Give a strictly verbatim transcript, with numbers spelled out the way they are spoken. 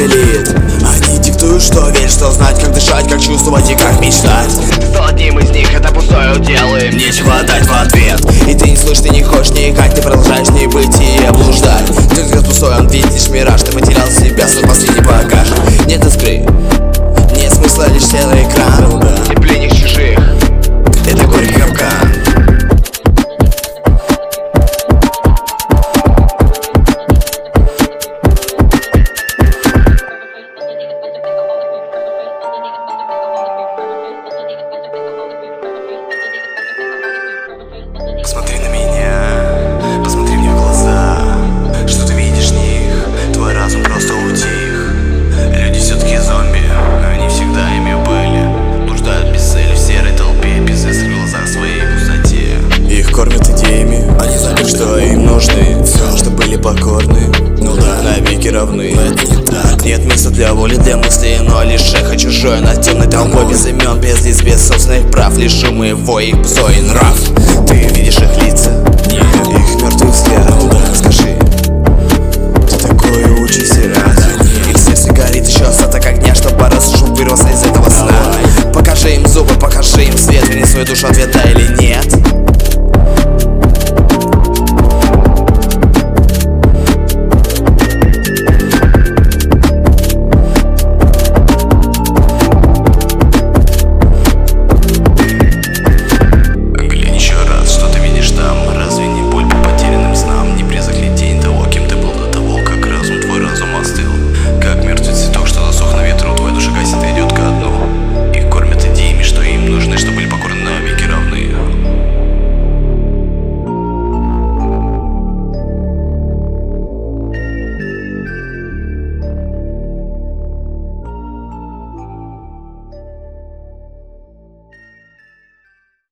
элит. Они диктуют, что верить, что знать, как дышать, как чувствовать и как мечтать. Стал одним из них, это пустое удел, им нечего дать в ответ. И ты не слышишь, ты не хочешь никак, ты продолжаешь не быть и облуждать. Ты взгляд пустой, он видит лишь мираж, ты потерял себя, свой последний багаж. Нет искры, нет смысла, лишь серый экран. И пленник чужих, это горький капкан. Посмотри на меня, посмотри мне в глаза. Что ты видишь в них? Твой разум просто утих. Люди все-таки зомби, они всегда ими были. Блуждают без цели в серой толпе, без искр в глазах своей пустоте. Их кормят идеями, они знали, что им нужны. Все, что были покорны, ну да, навеки равны. Но это не так. Нет места для воли, для мыслей, но лишь эхо чужое над темной толпой. Без имен, без лиц, без собственных прав, лишь шум его, их пустой нрав. Ты видишь их